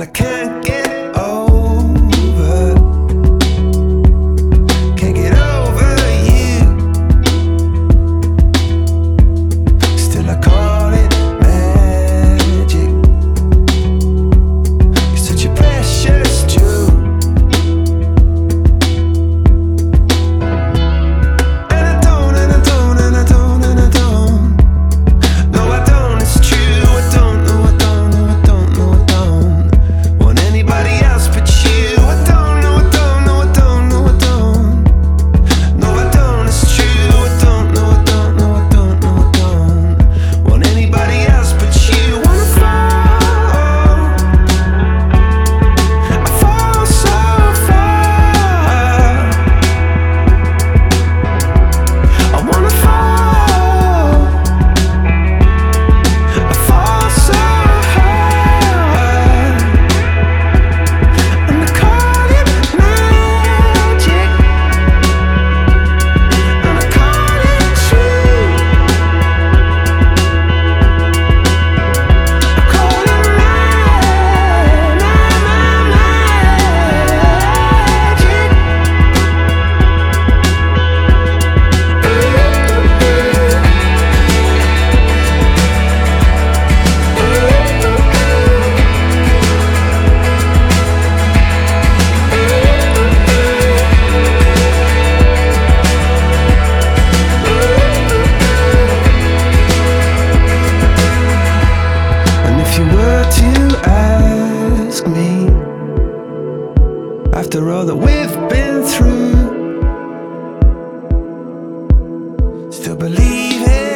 I can't get over, can't get over you. Still I call it magic. You're such a precious jewel, and I don't, and I don't, and I don't, and I don't. No, I don't. It's true. I don't. No, I don't. No, I don't. No, I don't want anybody else but you. I don't. No, I don't. No, I don't. No, I don't. No, I don't. It's true. I don't. No, I don't. No, I don't. No, I don't want anybody else but you. Wanna fall? I fall so far. I wanna fall. I fall so hard, and I call it magic, and I call it true. I call it And if you were to ask me, after all that we've been through, still believe it.